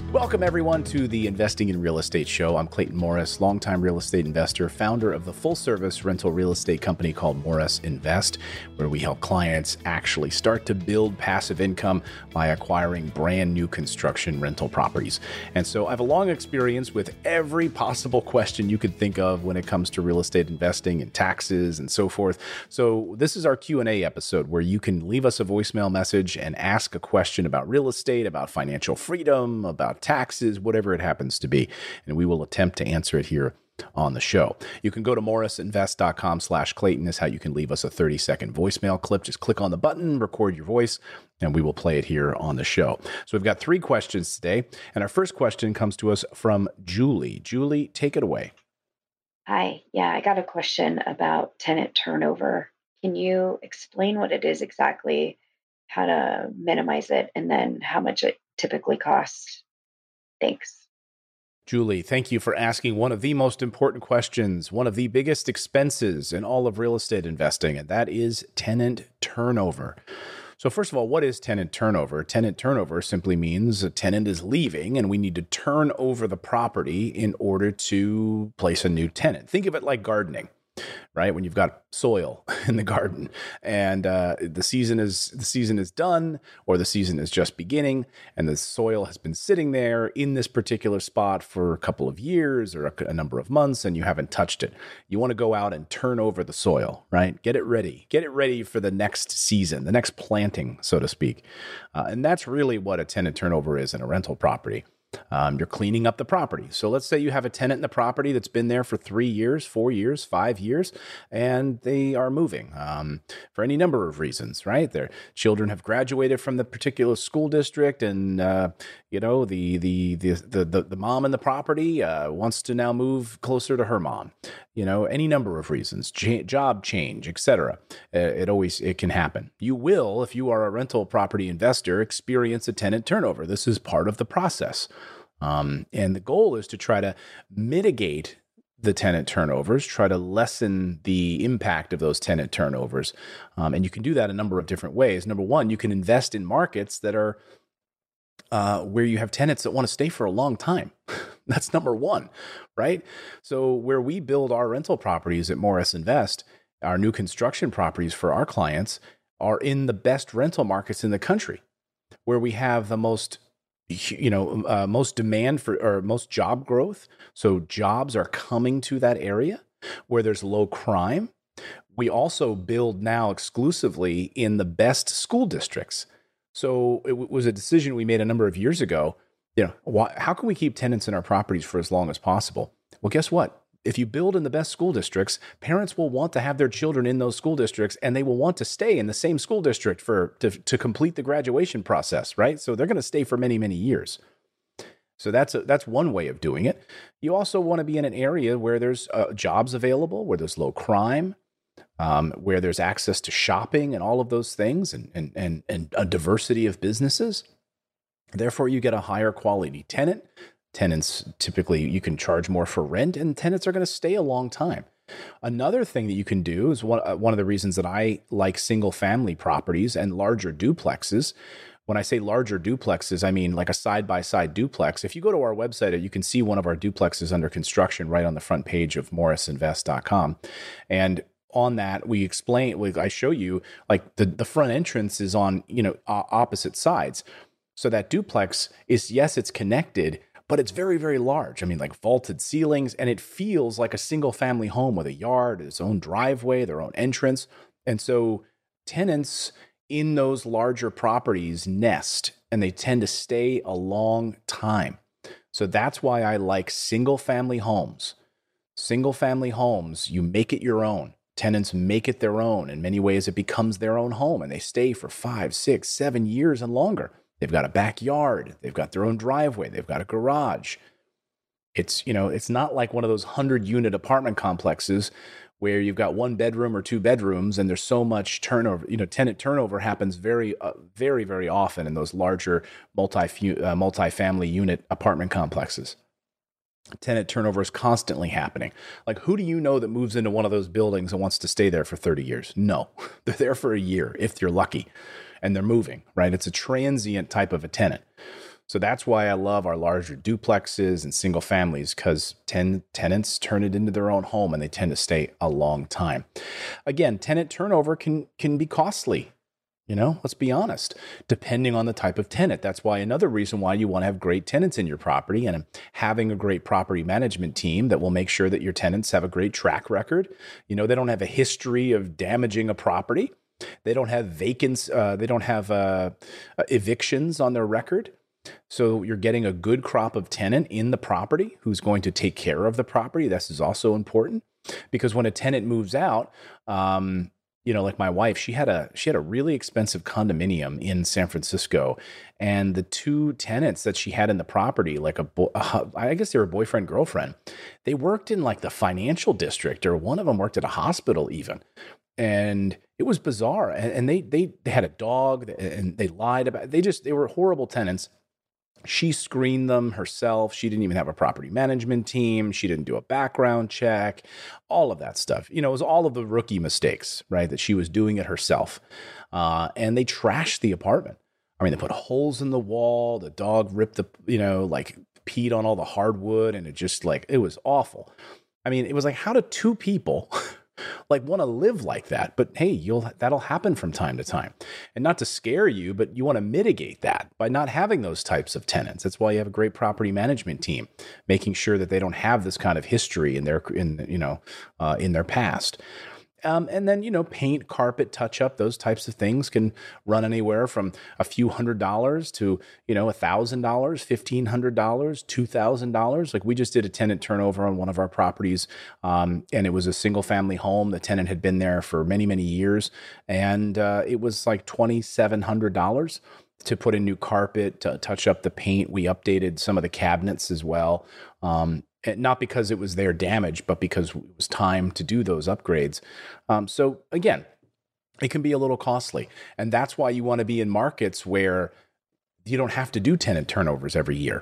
Welcome, everyone, to the Investing in Real Estate show. I'm Clayton Morris, longtime real estate investor, founder of the full-service rental real estate company called Morris Invest, where we help clients actually start to build passive income by acquiring brand new construction rental properties. And so I have a long experience with every possible question you could think of when it comes to real estate investing and taxes and so forth. So this is our Q&A episode where you can leave us a voicemail message and ask a question about real estate, about financial freedom, about taxes, whatever it happens to be. And we will attempt to answer it here on the show. You can go to morrisinvest.com/Clayton is how you can leave us a 30-second voicemail clip. Just click on the button, record your voice, and we will play it here on the show. So we've got 3 questions today. And our first question comes to us from Julie. Julie, take it away. Hi. Yeah, I got a question about tenant turnover. Can you explain what it is exactly, how to minimize it, and then how much it typically costs? Thanks. Julie, thank you for asking one of the most important questions, one of the biggest expenses in all of real estate investing, and that is tenant turnover. So first of all, what is tenant turnover? Tenant turnover simply means a tenant is leaving and we need to turn over the property in order to place a new tenant. Think of it like gardening. Right? When you've got soil in the garden and the season is done or the season is just beginning and the soil has been sitting there in this particular spot for a couple of years or a number of months and you haven't touched it. You want to go out and turn over the soil, right? Get it ready for the next season, the next planting, so to speak. And that's really what a tenant turnover is in a rental property. You're cleaning up the property. So let's say you have a tenant in the property that's been there for 3 years, 4 years, 5 years, and they are moving for any number of reasons, right? Their children have graduated from the particular school district, and the mom in the property wants to now move closer to her mom. Any number of reasons, job change, etc. It can happen. You will, if you are a rental property investor, experience a tenant turnover. This is part of the process. And the goal is to try to mitigate the tenant turnovers, try to lessen the impact of those tenant turnovers. And you can do that a number of different ways. Number one, you can invest in markets that are where you have tenants that want to stay for a long time. That's number one, right? So where we build our rental properties at Morris Invest, our new construction properties for our clients are in the best rental markets in the country, where we have the most demand for, or most job growth. So jobs are coming to that area where there's low crime. We also build now exclusively in the best school districts. So it was a decision we made a number of years ago. How can we keep tenants in our properties for as long as possible? Well, guess what? If you build in the best school districts, parents will want to have their children in those school districts, and they will want to stay in the same school district to complete the graduation process, right? So they're going to stay for many, many years. So that's one way of doing it. You also want to be in an area where there's jobs available, where there's low crime, where there's access to shopping and all of those things, and a diversity of businesses. Therefore, you get a higher quality tenant. Tenants, typically, you can charge more for rent, and tenants are going to stay a long time. Another thing that you can do is one of the reasons that I like single-family properties and larger duplexes. When I say larger duplexes, I mean like a side-by-side duplex. If you go to our website, you can see one of our duplexes under construction right on the front page of morrisinvest.com. And on that, I show you like the front entrance is on, opposite sides. So that duplex is, yes, it's connected, but it's very, very large. I mean, like vaulted ceilings, and it feels like a single family home with a yard, its own driveway, their own entrance. And so tenants in those larger properties nest, and they tend to stay a long time. So that's why I like single family homes. Single family homes, you make it your own. Tenants make it their own. In many ways, it becomes their own home, and they stay for 5, 6, 7 years and longer. They've got a backyard. They've got their own driveway. They've got a garage. It's not like one of those 100-unit apartment complexes where you've got 1 bedroom or 2 bedrooms and there's so much turnover. Tenant turnover happens very, very, very often in those larger multi-family unit apartment complexes. Tenant turnover is constantly happening. Like, who do you know that moves into one of those buildings and wants to stay there for 30 years? No, they're there for a year if you're lucky. And they're moving, right? It's a transient type of a tenant. So that's why I love our larger duplexes and single families, because tenants turn it into their own home and they tend to stay a long time. Again, tenant turnover can be costly. Let's be honest, depending on the type of tenant. That's why another reason why you want to have great tenants in your property and having a great property management team that will make sure that your tenants have a great track record. They don't have a history of damaging a property. They don't have evictions on their record. So you're getting a good crop of tenant in the property who's going to take care of the property. This is also important because when a tenant moves out, like my wife, she had a really expensive condominium in San Francisco, and the two tenants that she had in the property, like I guess they were boyfriend, girlfriend, they worked in like the financial district, or one of them worked at a hospital even. And it was bizarre. And they had a dog, and they lied about it. They were horrible tenants. She screened them herself. She didn't even have a property management team. She didn't do a background check, all of that stuff. It was all of the rookie mistakes, right? That she was doing it herself. And they trashed the apartment. I mean, they put holes in the wall. The dog ripped peed on all the hardwood. And it was awful. I mean, it was like, how do two people want to live like that? But hey, that'll happen from time to time. And not to scare you, but you want to mitigate that by not having those types of tenants. That's why you have a great property management team, making sure that they don't have this kind of history in their past. And then, paint, carpet, touch up, those types of things can run anywhere from a few $100s to, $1,000, $1,500, $2,000. Like we just did a tenant turnover on one of our properties. And it was a single family home. The tenant had been there for many, many years. And it was like $2,700 to put in new carpet, to touch up the paint. We updated some of the cabinets as well. Not because it was their damage, but because it was time to do those upgrades. So again, it can be a little costly. And that's why you want to be in markets where you don't have to do tenant turnovers every year.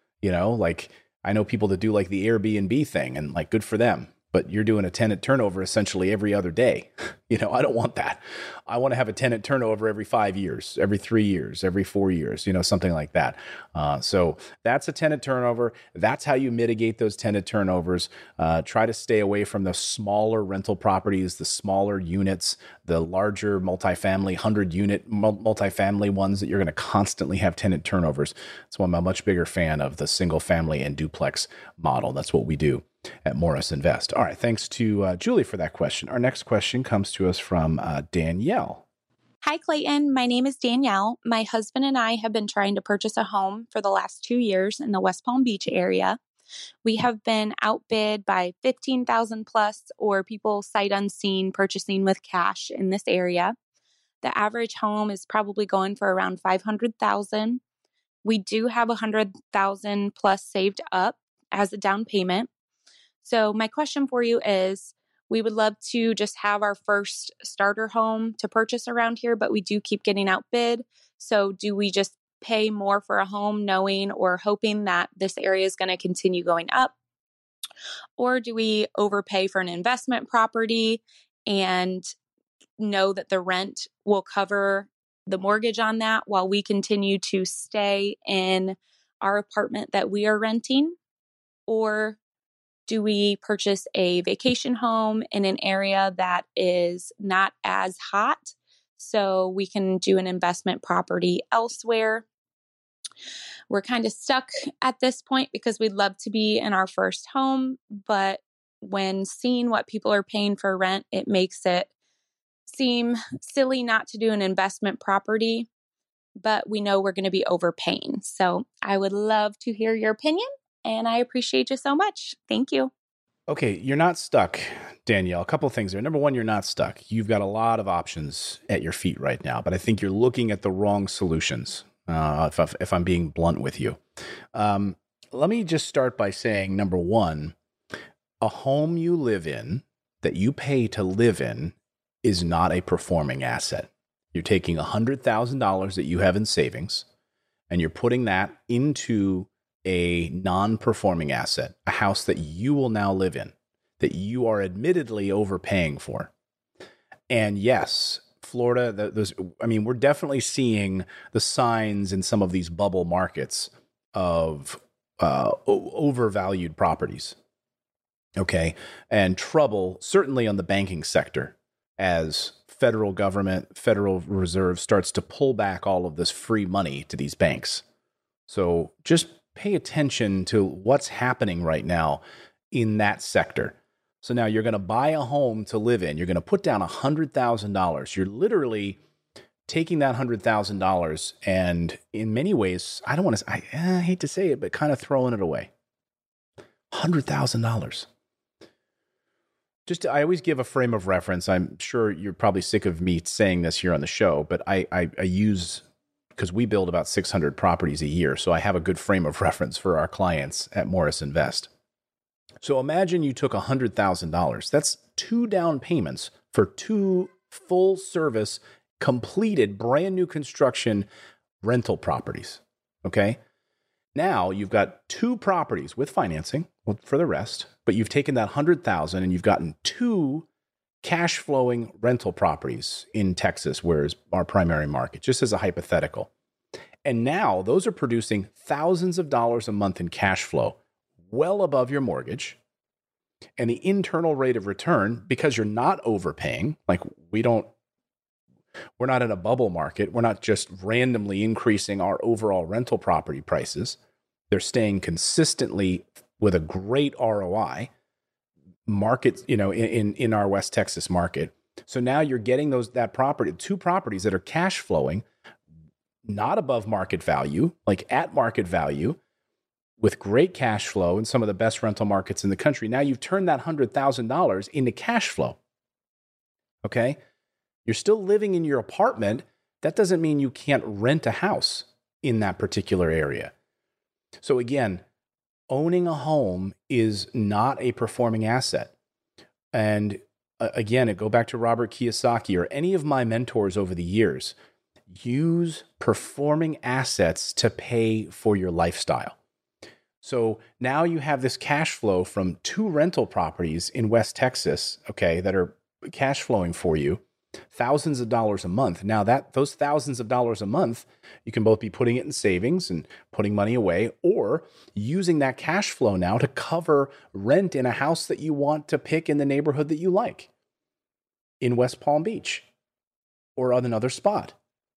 I know people that do like the Airbnb thing, and like good for them. But you're doing a tenant turnover essentially every other day. I don't want that. I want to have a tenant turnover every 5 years, every 3 years, every 4 years, something like that. So that's a tenant turnover. That's how you mitigate those tenant turnovers. Try to stay away from the smaller rental properties, the smaller units, the larger multifamily, 100-unit multifamily ones that you're going to constantly have tenant turnovers. That's why I'm a much bigger fan of the single family and duplex model. That's what we do at Morris Invest. All right. Thanks to Julie for that question. Our next question comes to us from Danielle. Hi, Clayton. My name is Danielle. My husband and I have been trying to purchase a home for the last 2 years in the West Palm Beach area. We have been outbid by 15,000 plus, or people sight unseen purchasing with cash in this area. The average home is probably going for around 500,000. We do have 100,000 plus saved up as a down payment. So my question for you is, we would love to just have our first starter home to purchase around here, but we do keep getting outbid. So do we just pay more for a home knowing or hoping that this area is going to continue going up? Or do we overpay for an investment property and know that the rent will cover the mortgage on that while we continue to stay in our apartment that we are renting? Or do we purchase a vacation home in an area that is not as hot so we can do an investment property elsewhere? We're kind of stuck at this point because we'd love to be in our first home, but when seeing what people are paying for rent, it makes it seem silly not to do an investment property, but we know we're going to be overpaying. So I would love to hear your opinion, and I appreciate you so much. Thank you. Okay, you're not stuck, Danielle. A couple of things there. Number one, you're not stuck. You've got a lot of options at your feet right now, but I think you're looking at the wrong solutions, if I'm being blunt with you. Let me just start by saying, number one, a home you live in that you pay to live in is not a performing asset. You're taking $100,000 that you have in savings, and you're putting that into a non-performing asset, a house that you will now live in, that you are admittedly overpaying for. And yes, Florida, we're definitely seeing the signs in some of these bubble markets of overvalued properties. Okay. And trouble, certainly on the banking sector, as federal government, Federal Reserve starts to pull back all of this free money to these banks. So just pay attention to what's happening right now in that sector. So now you're going to buy a home to live in. You're going to put down $100,000. You're literally taking that $100,000 and in many ways, I hate to say it, but kind of throwing it away. $100,000. I always give a frame of reference. I'm sure you're probably sick of me saying this here on the show, but I use, because we build about 600 properties a year, so I have a good frame of reference for our clients at Morris Invest. So imagine you took $100,000. That's 2 down payments for 2 full service, completed, brand new construction rental properties. Okay. Now you've got 2 properties with financing for the rest, but you've taken that $100,000 and you've gotten 2 cash flowing rental properties in Texas, where is our primary market, just as a hypothetical. And now those are producing thousands of dollars a month in cash flow, well above your mortgage. And the internal rate of return, because you're not overpaying, like we're not in a bubble market. We're not just randomly increasing our overall rental property prices. They're staying consistently with a great ROI market, in our West Texas market. So now you're getting that property, 2 properties that are cash flowing, not above market value, like at market value, with great cash flow in some of the best rental markets in the country. Now you've turned that $100,000 into cash flow. Okay? You're still living in your apartment. That doesn't mean you can't rent a house in that particular area. So again, owning a home is not a performing asset. And again, go back to Robert Kiyosaki or any of my mentors over the years. Use performing assets to pay for your lifestyle. So now you have this cash flow from 2 rental properties in West Texas, okay, that are cash flowing for you, thousands of dollars a month. Now those thousands of dollars a month, you can both be putting it in savings and putting money away, or using that cash flow now to cover rent in a house that you want to pick in the neighborhood that you like in West Palm Beach or on another spot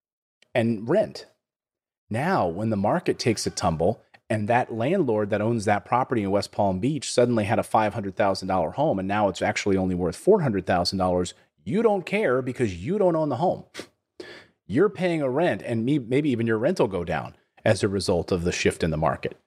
and rent. Now, when the market takes a tumble, and that landlord that owns that property in West Palm Beach suddenly had a $500,000 home, and now it's actually only worth $400,000. You don't care because you don't own the home. You're paying a rent, and maybe even your rent will go down as a result of the shift in the market.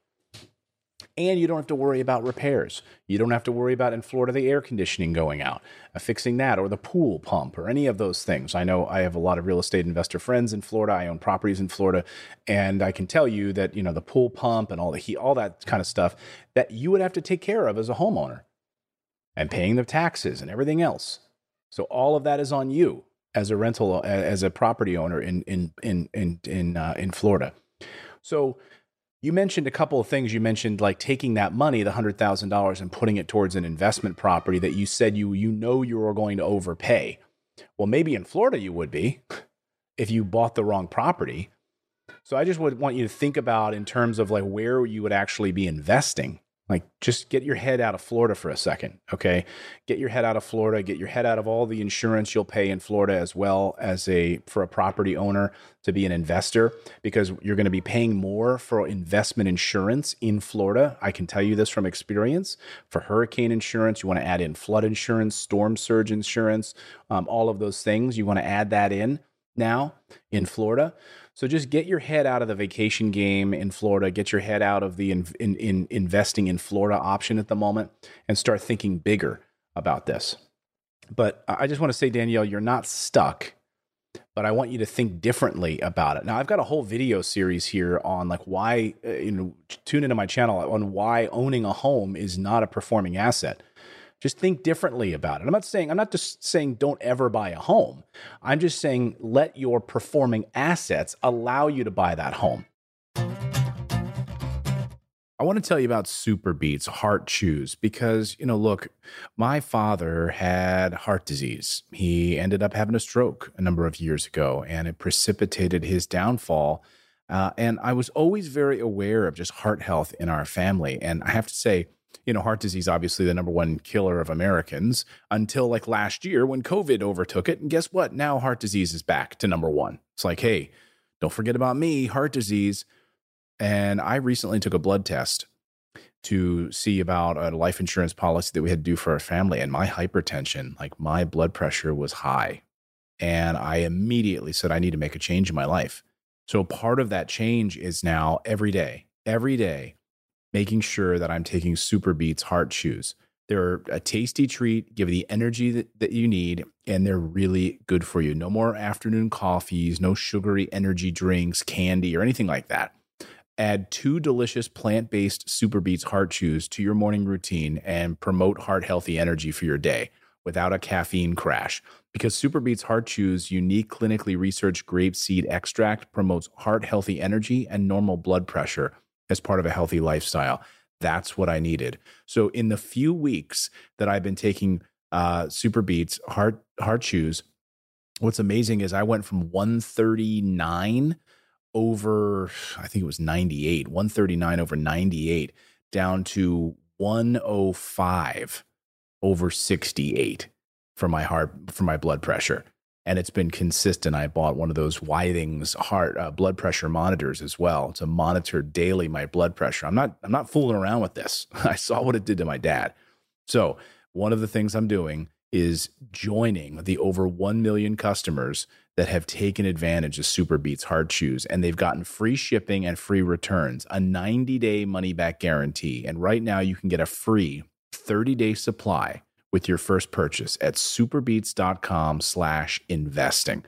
And you don't have to worry about repairs. You don't have to worry about, in Florida, the air conditioning going out, fixing that, or the pool pump, or any of those things. I know I have a lot of real estate investor friends in Florida. I own properties in Florida, and I can tell you that, the pool pump and all the heat, all that kind of stuff that you would have to take care of as a homeowner, and paying the taxes and everything else. So all of that is on you as a property owner in Florida. So you mentioned a couple of things. You mentioned like taking that money, the $100,000, and putting it towards an investment property that you said you were going to overpay. Well, maybe in Florida you would be if you bought the wrong property. So I just would want you to think about in terms of like where you would actually be investing. Like just get your head out of Florida for a second, okay? Get your head out of Florida, get your head out of all the insurance you'll pay in Florida as well as for a property owner to be an investor, because you're going to be paying more for investment insurance in Florida. I can tell you this from experience. For hurricane insurance, you want to add in flood insurance, storm surge insurance, all of those things. You want to add that in now in Florida. So just get your head out of the vacation game in Florida, get your head out of the investing in Florida option at the moment, and start thinking bigger about this. But I just want to say, Danielle, you're not stuck, but I want you to think differently about it. Now, I've got a whole video series here on like why, tune into my channel on why owning a home is not a performing asset. Just think differently about it. I'm not just saying don't ever buy a home. I'm just saying let your performing assets allow you to buy that home. I want to tell you about Super Beats Heart Chews because, look, my father had heart disease. He ended up having a stroke a number of years ago, and it precipitated his downfall. And I was always very aware of just heart health in our family. And I have to say, heart disease, obviously the number one killer of Americans until like last year when COVID overtook it. And guess what? Now heart disease is back to number one. It's like, hey, don't forget about me, heart disease. And I recently took a blood test to see about a life insurance policy that we had to do for our family. And my hypertension, like my blood pressure was high. And I immediately said, I need to make a change in my life. So part of that change is now every day, making sure that I'm taking Super Beats Heart Chews. They're a tasty treat, give you the energy that you need, and they're really good for you. No more afternoon coffees, no sugary energy drinks, candy, or anything like that. Add 2 delicious plant-based Super Beats Heart Chews to your morning routine and promote heart-healthy energy for your day without a caffeine crash. Because Super Beats Heart Chews' unique clinically researched grapeseed extract promotes heart-healthy energy and normal blood pressure as part of a healthy lifestyle. That's what I needed. So in the few weeks that I've been taking Super Beats Heart Chews, what's amazing is I went from 139 over, I think it was 98, 139 over 98 down to 105 over 68 for my blood pressure. And it's been consistent. I bought one of those Withings blood pressure monitors as well to monitor daily my blood pressure. I'm not fooling around with this. I saw what it did to my dad. So one of the things I'm doing is joining the over 1 million customers that have taken advantage of Super Beats Heart Chews, and they've gotten free shipping and free returns, a 90-day money-back guarantee. And right now you can get a free 30-day supply with your first purchase at superbeats.com/investing.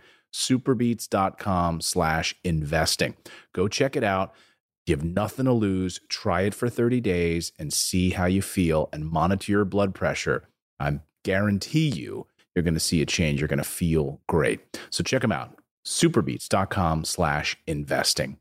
Superbeats.com/investing. Go check it out. You have nothing to lose. Try it for 30 days and see how you feel and monitor your blood pressure. I guarantee you're going to see a change. You're going to feel great. So check them out. Superbeats.com/investing.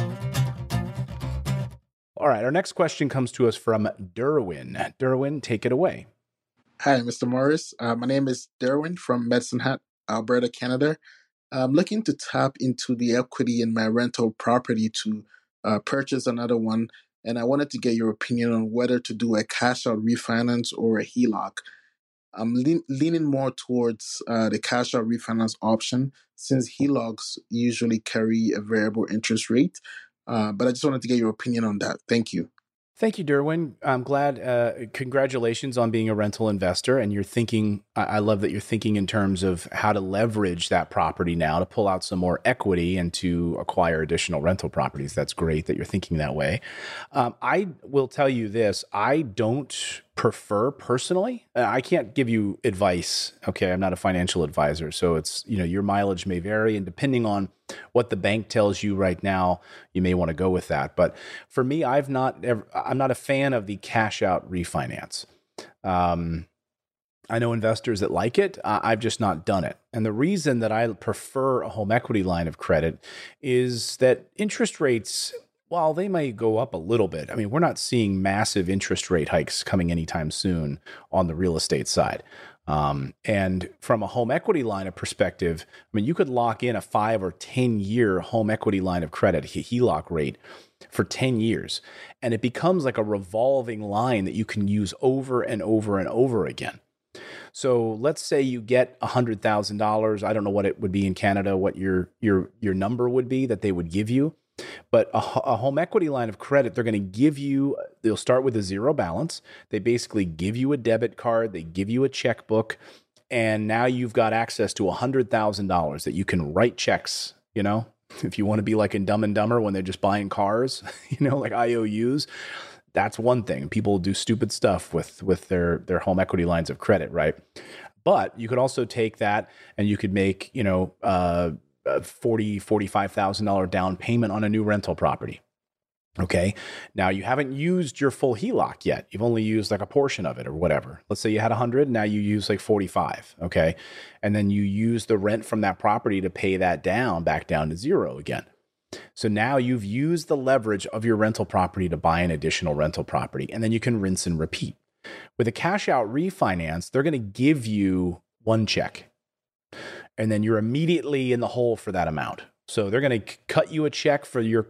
All right. Our next question comes to us from Derwin. Derwin, take it away. Hi, Mr. Morris. My name is Derwin from Medicine Hat, Alberta, Canada. I'm looking to tap into the equity in my rental property to purchase another one. And I wanted to get your opinion on whether to do a cash out refinance or a HELOC. I'm leaning more towards the cash out refinance option since HELOCs usually carry a variable interest rate. But I just wanted to get your opinion on that. Thank you. Thank you, Derwin. I'm glad. Congratulations on being a rental investor. And you're thinking, I love that you're thinking in terms of how to leverage that property now to pull out some more equity and to acquire additional rental properties. That's great that you're thinking that way. I will tell you this. I don't prefer personally. I can't give you advice. Okay. I'm not a financial advisor. So it's, your mileage may vary, and depending on what the bank tells you right now, you may want to go with that. But for me, I'm not a fan of the cash out refinance. I know investors that like it. I've just not done it. And the reason that I prefer a home equity line of credit is that interest rates, while they may go up a little bit, I mean, we're not seeing massive interest rate hikes coming anytime soon on the real estate side. And from a home equity line of perspective, I mean, you could lock in a 5 or 10 year home equity line of credit, HELOC rate, for 10 years. And it becomes like a revolving line that you can use over and over and over again. So let's say you get $100,000. I don't know what it would be in Canada, what your number would be that they would give you. But a home equity line of credit, they're going to give you, they'll start with a zero balance. They basically give you a debit card. They give you a checkbook. And now you've got access to $100,000 that you can write checks, if you want to be like in Dumb and Dumber when they're just buying cars, like IOUs. That's one thing. People do stupid stuff with their home equity lines of credit, right? But you could also take that and you could make, $45,000 down payment on a new rental property. Okay. Now you haven't used your full HELOC yet. You've only used like a portion of it or whatever. Let's say you had 100. Now you use like 45. Okay. And then you use the rent from that property to pay that back down to zero again. So now you've used the leverage of your rental property to buy an additional rental property, and then you can rinse and repeat. With a cash out refinance, they're going to give you one check, and then you're immediately in the hole for that amount. So they're going to cut you a check for your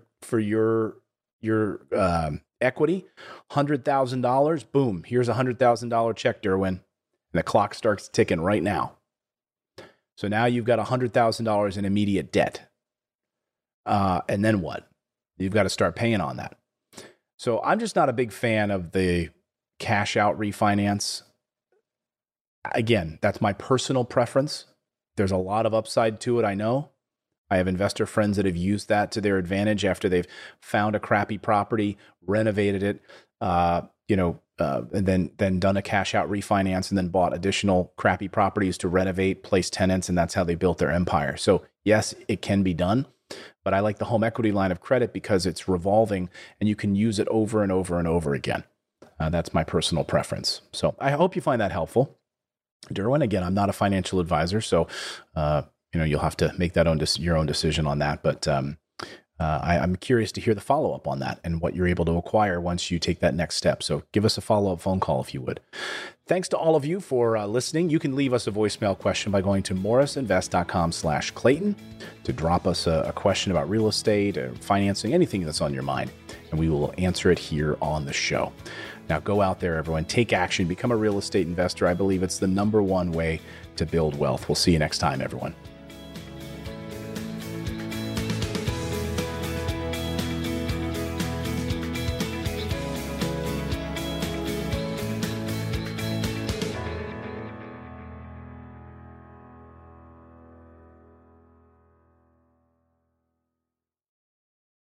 equity, $100,000. Boom, here's a $100,000 check, Derwin, and the clock starts ticking right now. So now you've got $100,000 in immediate debt. And then what? You've got to start paying on that. So I'm just not a big fan of the cash out refinance. Again, that's my personal preference. There's a lot of upside to it, I know. I have investor friends that have used that to their advantage after they've found a crappy property, renovated it, and then done a cash out refinance and then bought additional crappy properties to renovate, place tenants, and that's how they built their empire. So yes, it can be done, but I like the home equity line of credit because it's revolving and you can use it over and over and over again. That's my personal preference. So I hope you find that helpful. Derwin, again, I'm not a financial advisor, so you'll have to make that your own decision on that. But I'm curious to hear the follow-up on that and what you're able to acquire once you take that next step. So give us a follow-up phone call if you would. Thanks to all of you for listening. You can leave us a voicemail question by going to morrisinvest.com/Clayton to drop us a question about real estate or financing, anything that's on your mind, and we will answer it here on the show. Now go out there, everyone. Take action. Become a real estate investor. I believe it's the number one way to build wealth. We'll see you next time, everyone.